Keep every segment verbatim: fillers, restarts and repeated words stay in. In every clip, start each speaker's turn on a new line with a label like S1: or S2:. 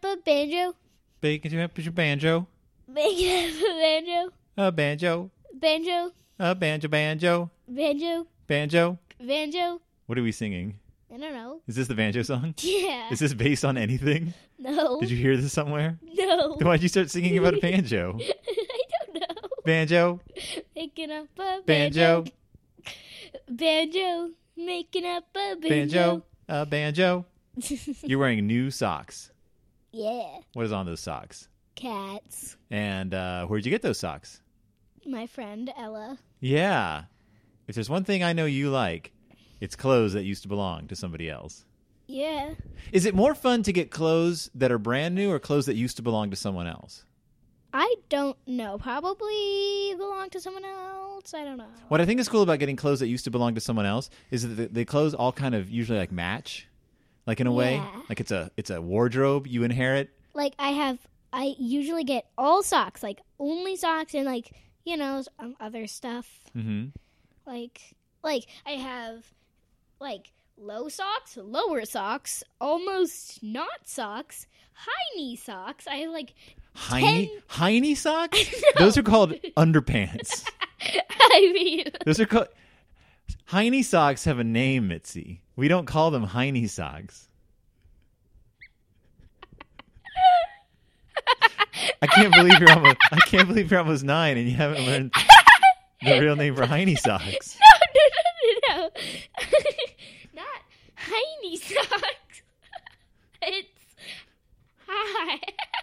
S1: up a banjo.
S2: Picking up your banjo.
S1: Picking up a banjo.
S2: A banjo.
S1: Banjo.
S2: A banjo, banjo.
S1: Banjo.
S2: Banjo.
S1: Banjo.
S2: What are we singing?
S1: I don't know.
S2: Is this the banjo song?
S1: Yeah.
S2: Is this based on anything?
S1: No.
S2: Did you hear this somewhere?
S1: No.
S2: Then why'd you start singing about a banjo?
S1: I don't know.
S2: Banjo.
S1: Picking up a
S2: Banjo.
S1: banjo. Banjo. Making up a banjo.
S2: Banjo. A banjo. You're wearing new socks.
S1: Yeah.
S2: What is on those socks?
S1: Cats.
S2: And uh, where'd you get those socks?
S1: My friend Ella.
S2: Yeah. If there's one thing I know you like, it's clothes that used to belong to somebody else.
S1: Yeah.
S2: Is it more fun to get clothes that are brand new or clothes that used to belong to someone else?
S1: I don't know. Probably belong to someone else. I don't know.
S2: What I think is cool about getting clothes that used to belong to someone else is that the, the clothes all kind of usually like match, like in a way,
S1: Yeah.
S2: like it's a it's a wardrobe you inherit.
S1: Like I have, I usually get all socks, like only socks and like, you know, um, other stuff.
S2: Mm-hmm.
S1: Like, like I have like low socks, lower socks, almost not socks, high knee socks. I have like
S2: Hiney,
S1: ten...
S2: hiney socks?
S1: No.
S2: Those are called underpants.
S1: I mean,
S2: Those are called hiney socks. Have a name, Mitzi. We don't call them hiney socks. I can't believe you're almost. I can't believe you're almost nine and you haven't learned the real name for hiney socks.
S1: no, no, no, no, no. Not hiney socks. It's high.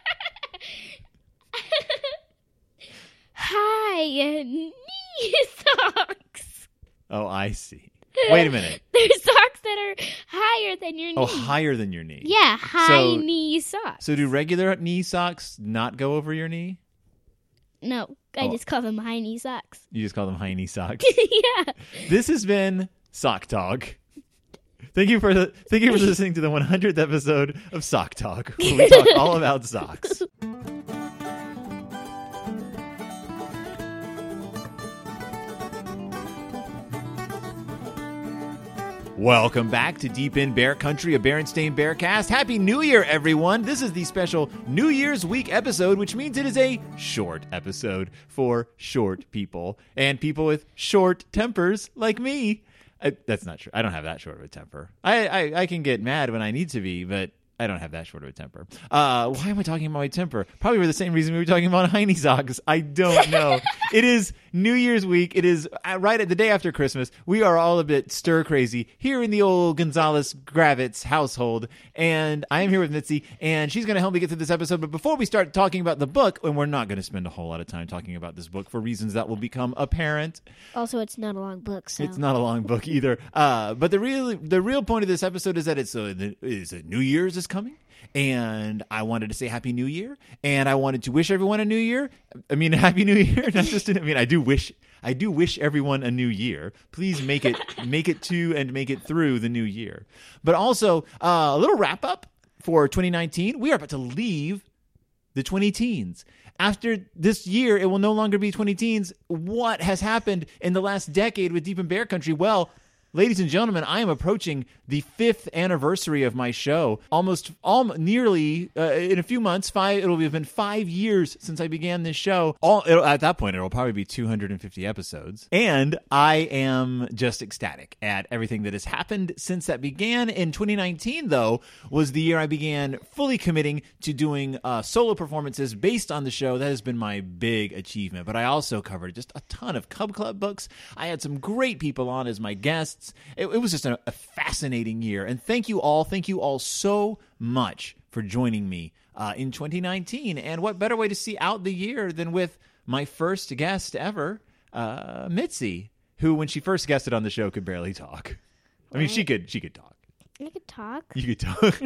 S1: High knee socks.
S2: Oh, I see. Wait a minute.
S1: There's socks that are higher than your knee.
S2: Oh, higher than your knee.
S1: Yeah, high
S2: So-
S1: knee socks.
S2: So do regular knee socks not go over your knee?
S1: No, I
S2: Oh.
S1: just call them high knee socks.
S2: You just call them hiney socks.
S1: Yeah.
S2: This has been Sock Talk. Thank you for the, thank you for listening to the one hundredth episode of Sock Talk, where we talk all about socks. Welcome back to Deep in Bear Country, a Berenstain Bearcast. Happy New Year, everyone. This is the special New Year's Week episode, which means it is a short episode for short people and people with short tempers like me. I, that's not true. I don't have that short of a temper. I, I, I can get mad when I need to be, but I don't have that short of a temper. Uh, why am I talking about my temper? Probably for the same reason we were talking about hiney socks. I don't know. It is New Year's week. It is uh, right at the day after Christmas. We are all a bit stir crazy here in the old Gonzalez Gravitz household. And I am here with Mitzi, and she's going to help me get through this episode. But before we start talking about the book, and we're not going to spend a whole lot of time talking about this book for reasons that will become apparent.
S1: Also, it's not a long book, so
S2: It's not a long book either. Uh, but the real the real point of this episode is that it's uh, the, is it New Year's is coming, and I wanted to say Happy New Year, and I wanted to wish everyone a New Year. I mean, Happy New Year. Not just. I mean, I do wish. I do wish everyone a new year. Please make it make it to and make it through the new year. But also uh, a little wrap up for twenty nineteen. We are about to leave the twenty teens. After this year, it will no longer be twenty teens. What has happened in the last decade with Deep in Bear Country? Well, ladies and gentlemen, I am approaching the fifth anniversary of my show. Almost, all, nearly, uh, in a few months, five. It'll have been five years since I began this show. All it'll, at that point, it'll probably be two hundred fifty episodes. And I am just ecstatic at everything that has happened since that began. In twenty nineteen, though, was the year I began fully committing to doing uh, solo performances based on the show. That has been my big achievement. But I also covered just a ton of Cub Club books. I had some great people on as my guests. It, it was just a, a fascinating year. And thank you all. Thank you all so much for joining me uh, in twenty nineteen. And what better way to see out the year than with my first guest ever, uh, Mitzi, who, when she first guested on the show, could barely talk. I mean, she could she could talk.
S1: I could talk.
S2: You could talk.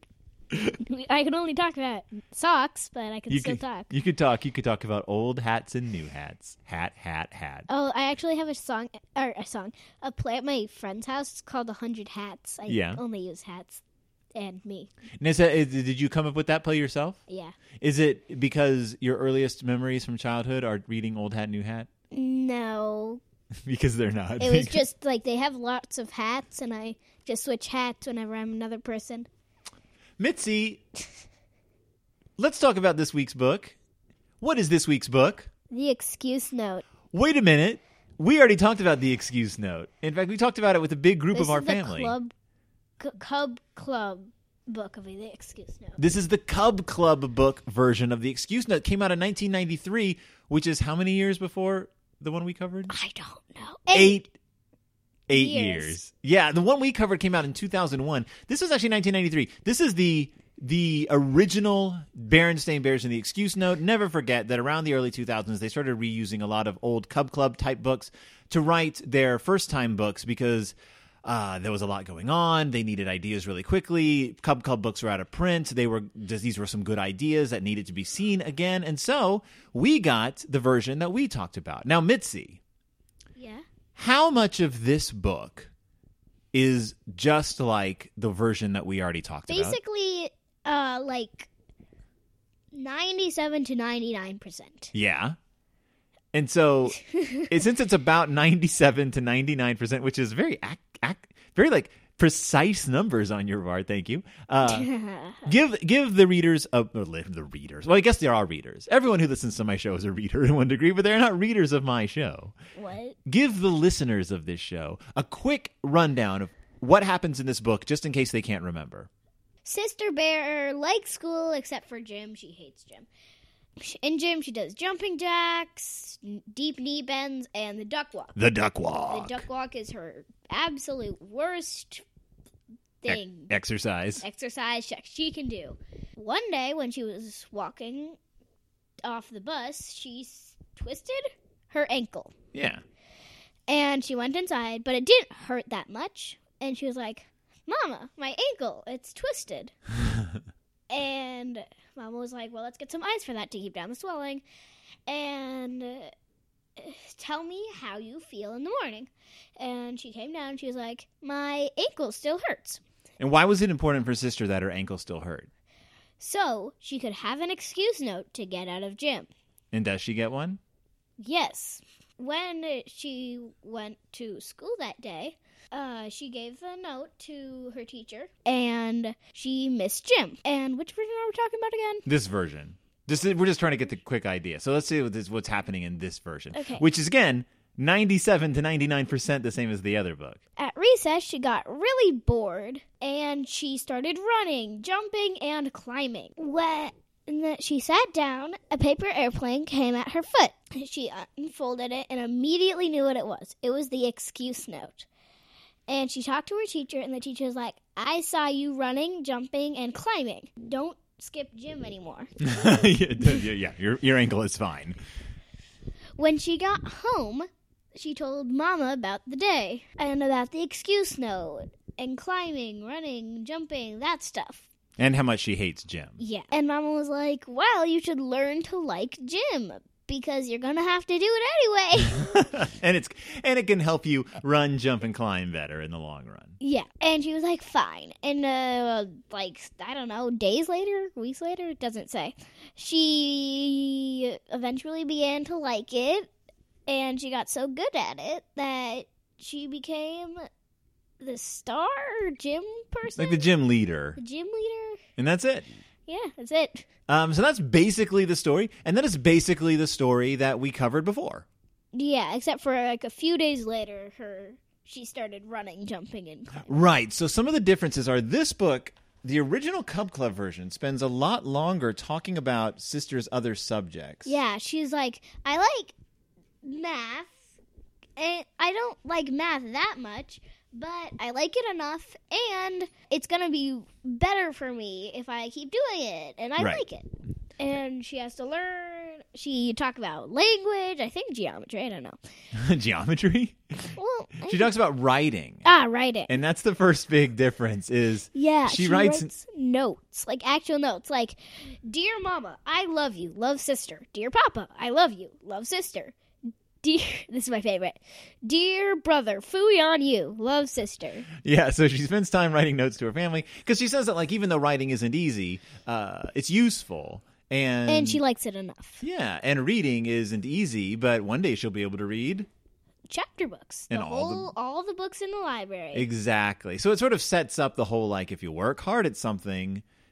S1: I can only talk about socks, but I can
S2: you
S1: still
S2: could,
S1: talk.
S2: You could talk. You could talk about old hats and new hats. Hat, hat, hat.
S1: Oh, I actually have a song, or a song, a play at my friend's house. It's called A Hundred Hats. I
S2: Yeah.
S1: only use hats and me.
S2: Nissa, is- did you come up with that play yourself?
S1: Yeah.
S2: Is it because your earliest memories from childhood are reading Old Hat, New Hat?
S1: No.
S2: Because they're not.
S1: It was just like they have lots of hats, and I just switch hats whenever I'm another person.
S2: Mitzi, let's talk about this week's book. What is this week's book?
S1: The Excuse Note.
S2: Wait a minute. We already talked about the Excuse Note. In fact, we talked about it with a big group
S1: This
S2: of our
S1: is the
S2: family.
S1: Club, C- Cub Club book of The Excuse Note.
S2: This is the Cub Club book version of the Excuse Note. It came out in nineteen ninety-three, which is how many years before the one we covered?
S1: I don't know.
S2: Eight. Eight
S1: years.
S2: years. Yeah, the one we covered came out in two thousand one. This was actually nineteen ninety-three. This is the the original Berenstain Bears and the Excuse Note. Never forget that around the early two thousands, they started reusing a lot of old Cub Club type books to write their first time books because uh, there was a lot going on. They needed ideas really quickly. Cub Club books were out of print. They were these were some good ideas that needed to be seen again. And so we got the version that we talked about. Now, Mitzi,
S1: Yeah.
S2: how much of this book is just like the version that we already talked about?
S1: Basically, uh, like ninety-seven to ninety-nine percent.
S2: Yeah. And so it, since it's about ninety-seven to ninety-nine percent, which is very, ac- ac- very like precise numbers on your part, thank you. Uh, give give the readers, a, or the readers, well, I guess there are readers. Everyone who listens to my show is a reader in one degree, but they're not readers of my show.
S1: What?
S2: Give the listeners of this show a quick rundown of what happens in this book, just in case they can't remember.
S1: Sister Bear likes school except for gym. She hates gym. In gym, she does jumping jacks, deep knee bends, and the duck walk.
S2: The duck walk.
S1: The duck walk is her absolute worst thing.
S2: E- exercise.
S1: Exercise check she can do. One day when she was walking off the bus, she s- twisted her ankle.
S2: Yeah.
S1: And she went inside, but it didn't hurt that much. And she was like, Mama, my ankle, it's twisted. And Mama was like, well, let's get some ice for that to keep down the swelling. And uh, tell me how you feel in the morning. And she came down and she was like, my ankle still hurts.
S2: And why was it important for Sister that her ankle still hurt?
S1: So she could have an excuse note to get out of gym.
S2: And does she get one?
S1: Yes. When she went to school that day, uh, she gave the note to her teacher, and she missed gym. And which version are we talking about again?
S2: This version. This is, we're just trying to get the quick idea. So let's see what this, what's happening in this version.
S1: Okay.
S2: Which is, again, ninety-seven to ninety-nine percent the same as the other book.
S1: At recess, she got really bored, and she started running, jumping, and climbing. When she sat down, a paper airplane came at her foot. She unfolded it and immediately knew what it was. It was the excuse note. And she talked to her teacher, and the teacher was like, I saw you running, jumping, and climbing. Don't skip gym anymore.
S2: yeah, yeah, your, your ankle is fine.
S1: When she got home, she told Mama about the day and about the excuse note and climbing, running, jumping, that stuff.
S2: And how much she hates gym.
S1: Yeah. And Mama was like, well, you should learn to like gym because you're going to have to do it anyway.
S2: and it's and it can help you run, jump, and climb better in the long run.
S1: Yeah. And she was like, fine. And, uh, like, I don't know, days later, weeks later, it doesn't say. She eventually began to like it, and she got so good at it that she became the star gym person.
S2: Like the gym leader.
S1: The gym leader.
S2: And that's it.
S1: Yeah, that's it.
S2: Um, so that's basically the story. And that is basically the story that we covered before.
S1: Yeah, except for like a few days later, her she started running, jumping, and climbing.
S2: Right. So some of the differences are this book, the original Cub Club version, spends a lot longer talking about Sister's other subjects.
S1: Yeah, she's like, I like math, and I don't like math that much, but I like it enough, and it's going to be better for me if I keep doing it, and I
S2: Right.
S1: like it. And she has to learn. She talk about language, I think geometry, I don't know.
S2: Geometry?
S1: Well, I
S2: She talks about writing.
S1: Ah, writing.
S2: And that's the first big difference is
S1: Yeah,
S2: she,
S1: she,
S2: writes,
S1: writes, notes, like actual notes, like, Dear Mama, I love you, love sister. Dear Papa, I love you, love sister. Dear, this is my favorite. Dear brother, phooey on you, love sister.
S2: Yeah, so she spends time writing notes to her family because she says that, like, even though writing isn't easy, uh, it's useful. And,
S1: And she likes it enough.
S2: Yeah, and reading isn't easy, but one day she'll be able to read.
S1: Chapter books. The
S2: And all the-
S1: whole, all the books in the library.
S2: Exactly. So it sort of sets up the whole, like, if you work hard at something,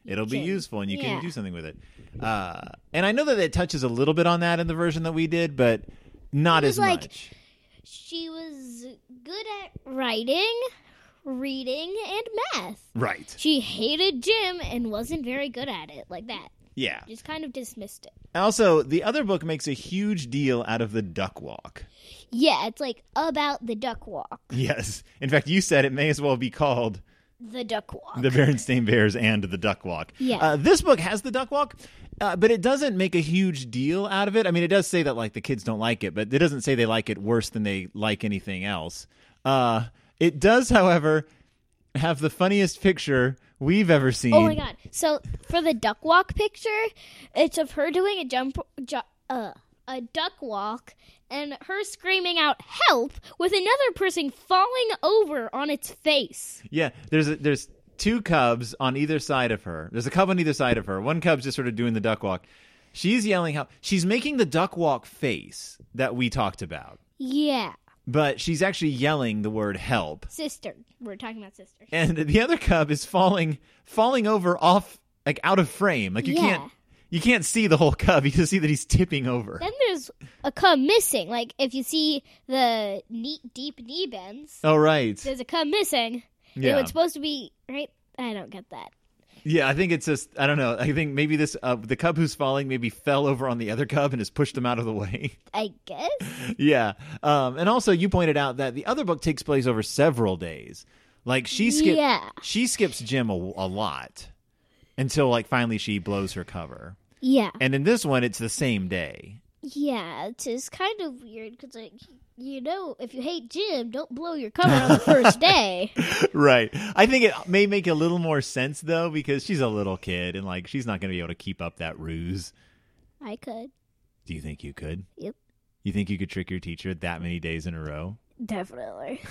S2: it'll be
S1: can-
S2: useful and you
S1: yeah.
S2: can do something with it. Uh, and I know that it touches a little bit on that in the version that we did, but not
S1: It
S2: as
S1: was like-
S2: much.
S1: She was good at writing, reading, and math.
S2: Right.
S1: She hated gym and wasn't very good at it, like that.
S2: Yeah.
S1: Just kind of dismissed it.
S2: Also, the other book makes a huge deal out of the duck walk.
S1: Yeah, it's like about the duck walk.
S2: Yes. In fact, you said it may as well be called
S1: The duck walk.
S2: The Berenstain Bears and the Duck Walk.
S1: Yeah.
S2: Uh, this book has the duck walk, uh, but it doesn't make a huge deal out of it. I mean, it does say that like the kids don't like it, but it doesn't say they like it worse than they like anything else. Uh, it does, however, have the funniest picture we've ever seen.
S1: Oh my god. So for the duck walk picture, it's of her doing a jump ju- uh a duck walk and her screaming out help with another person falling over on its face.
S2: Yeah, there's a, there's two cubs on either side of her. There's a cub on either side of her. One cub's just sort of doing the duck walk. She's yelling help. She's making the duck walk face that we talked about.
S1: Yeah.
S2: But she's actually yelling the word help.
S1: Sister. We're talking about sisters.
S2: And the other cub is falling falling over off like out of frame. Like you
S1: Yeah.
S2: can't you can't see the whole cub. You just see that he's tipping over.
S1: Then there's a cub missing. Like if you see the knee, deep knee bends,
S2: Oh right.
S1: there's a cub missing.
S2: Yeah.
S1: It was supposed to be right. I don't get that.
S2: Yeah, I think it's just I don't know. I think maybe this uh, the cub who's falling maybe fell over on the other cub and has pushed him out of the way.
S1: I guess.
S2: Yeah. Um, and also you pointed out that the other book takes place over several days. Like she skips
S1: Yeah.
S2: she skips gym a, a lot until like finally she blows her cover.
S1: Yeah.
S2: And in this one it's the same day.
S1: Yeah, it's just kind of weird because, like, you know, if you hate gym, don't blow your cover on the first day.
S2: Right. I think it may make a little more sense though because she's a little kid and like she's not going to be able to keep up that ruse.
S1: I could.
S2: Do you think you could?
S1: Yep.
S2: You think you could trick your teacher that many days in a row?
S1: Definitely.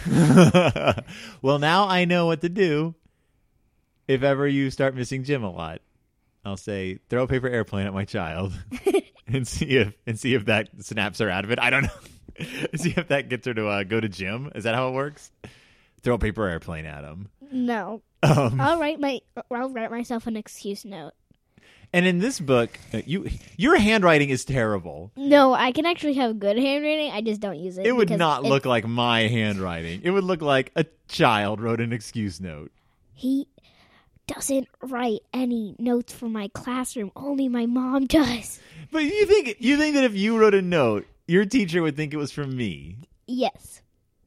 S2: Well, now I know what to do if ever you start missing gym a lot. I'll say throw a paper airplane at my child and see if and see if that snaps her out of it. I don't know. See if that gets her to uh, go to gym. Is that how it works? Throw a paper airplane at him.
S1: No.
S2: Um,
S1: I'll write my. I'll write myself an excuse note.
S2: and in this book, uh, you your handwriting is terrible.
S1: No, I can actually have good handwriting. I just don't use it.
S2: It would
S1: because
S2: not
S1: it-
S2: look like my handwriting. It would look like a child wrote an excuse note.
S1: He doesn't write any notes for my classroom. Only my mom does.
S2: But you think you think that if you wrote a note, your teacher would think it was from me?
S1: Yes.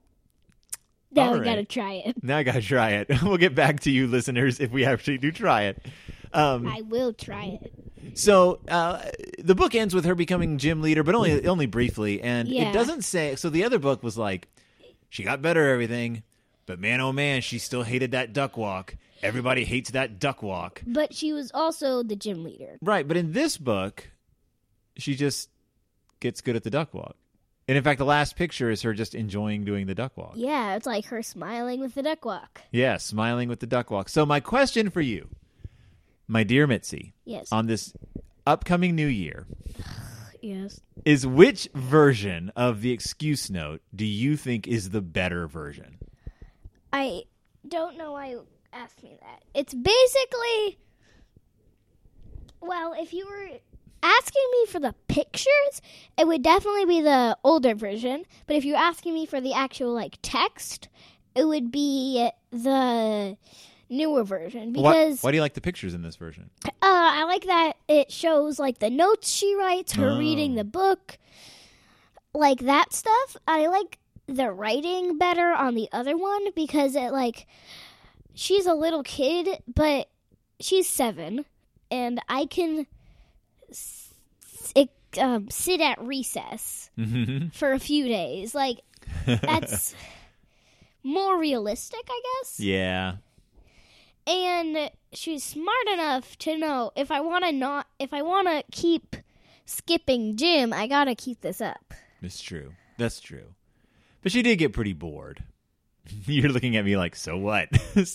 S1: Now
S2: All
S1: we
S2: right.
S1: gotta try it.
S2: Now I gotta try it. We'll get back to you, listeners, if we actually do try it. Um,
S1: I will try it.
S2: so uh, the book ends with her becoming gym leader, but only only briefly, and
S1: Yeah.
S2: it doesn't say. So the other book was like, she got better at everything, but man, oh man, she still hated that duck walk. Everybody hates that duck walk.
S1: But she was also the gym leader.
S2: Right, but in this book, she just gets good at the duck walk. And in fact, the last picture is her just enjoying doing the duck walk.
S1: Yeah, it's like her smiling with the duck walk.
S2: Yeah, smiling with the duck walk. So my question for you, my dear Mitzi,
S1: Yes.
S2: on this upcoming new year,
S1: Yes.
S2: is which version of the excuse note do you think is the better version?
S1: I don't know why you asked me that. It's basically, well, if you were asking me for the pictures, it would definitely be the older version. But if you're asking me for the actual, like, text, it would be the newer version.
S2: Why,
S1: Because
S2: why do you like the pictures in this version?
S1: uh, I like that it shows, like, the notes she writes, her
S2: Oh.
S1: reading the book, like that stuff. I like the writing better on the other one because it, like, she's a little kid, but she's seven, and I can s- s- um, sit at recess for a few days. Like, that's more realistic, I guess.
S2: Yeah.
S1: And she's smart enough to know if I want to not, if I want to keep skipping gym, I gotta keep this up.
S2: That's true. That's true. But she did get pretty bored. You're looking at me like, so what?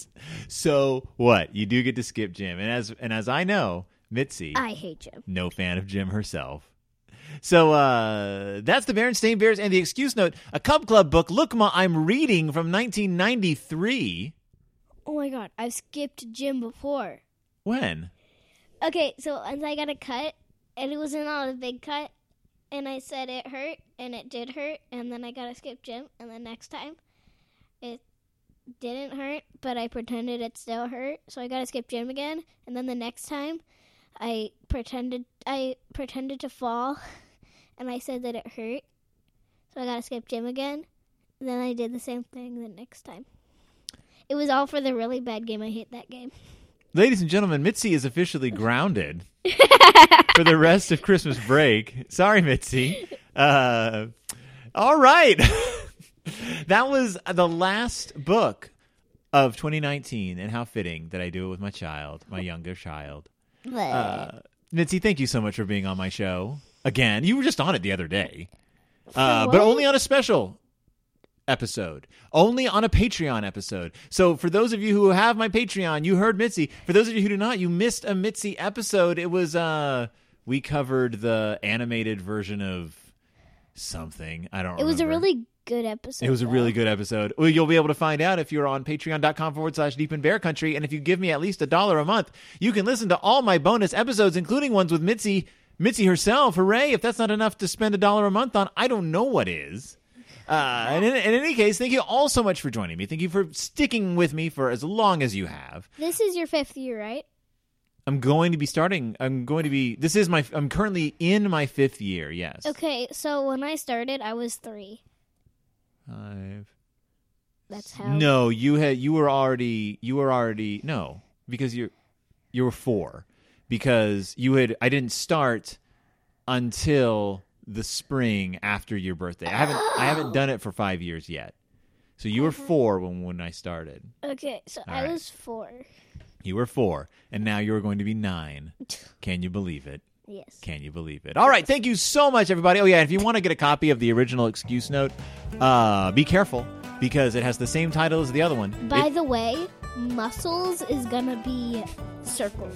S2: So what? You do get to skip gym. And as and as I know, Mitzi,
S1: I hate gym.
S2: no fan of gym herself. So uh, that's the Berenstain Bears and the Excuse Note, a Cub Club book. Look, Ma, I'm reading from nineteen ninety-three.
S1: Oh my god, I've skipped gym before.
S2: When?
S1: Okay, so once I got a cut, and it wasn't not a big cut, and I said it hurt, and it did hurt, and then I got to skip gym, and the next time it didn't hurt, but I pretended it still hurt, so I got to skip gym again, and then the next time I pretended I pretended to fall, and I said that it hurt, so I got to skip gym again, and then I did the same thing the next time. It was all for the really bad game. I hate that game.
S2: Ladies and gentlemen, Mitzi is officially grounded for the rest of Christmas break. Sorry, Mitzi. Uh, all right. That was the last book of twenty nineteen, and how fitting that I do it with my child, my younger child. Uh, Mitzi, thank you so much for being on my show again. You were just on it the other day, uh, but only on a special episode, only on a Patreon episode. So for those of you who have my Patreon, you heard Mitzi. For those of you who do not, you missed a Mitzi episode. It was uh we covered the animated version of something. I don't remember.
S1: It was a really good episode.
S2: It was a
S1: though.
S2: really good episode. Well, you'll be able to find out if you're on patreon.com forward slash deep in bear country. And if you give me at least a dollar a month, you can listen to all my bonus episodes, including ones with Mitzi, Mitzi herself. Hooray. If that's not enough to spend a dollar a month on, I don't know what is. Uh, and in, in any case, thank you all so much for joining me. Thank you for sticking with me for as long as you have.
S1: This is your fifth year, right?
S2: I'm going to be starting. I'm going to be. This is my. I'm currently in my fifth year. Yes.
S1: Okay, so when I started, I was three.
S2: Five.
S1: That's how.
S2: No, you had. You were already. You were already. No, because you. You were four, because you had. I didn't start until the spring after your birthday. I haven't I haven't done it for five years yet. So you were four when, when I started.
S1: Okay, so
S2: All
S1: I
S2: right.
S1: was four.
S2: You were four, and now you are going to be nine. Can you believe it?
S1: Yes.
S2: Can you believe it? All right, thank you so much, everybody. Oh, yeah, if you want to get a copy of the original excuse note, uh, be careful, because it has the same title as the other one.
S1: By
S2: It-
S1: the way, muscles is gonna be circled.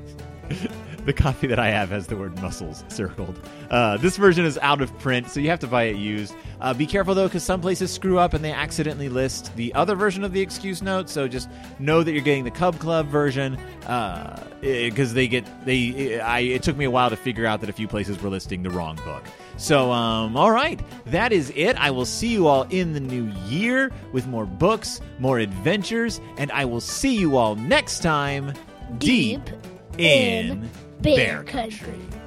S2: The copy that I have has the word muscles circled. Uh, this version is out of print, so you have to buy it used. Uh, be careful, though, because some places screw up and they accidentally list the other version of the excuse note. So just know that you're getting the Cub Club version, because uh, they get they. I it took me a while to figure out that a few places were listing the wrong book. So, um, all right, that is it. I will see you all in the new year with more books, more adventures, and I will see you all next time.
S1: Deep
S2: in
S1: in Bear
S2: Bear
S1: Country.
S2: Country.